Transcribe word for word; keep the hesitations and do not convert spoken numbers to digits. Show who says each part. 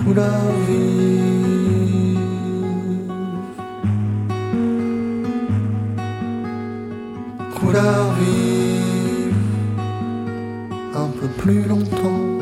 Speaker 1: couleur vive. Couleur vive, un peu plus longtemps.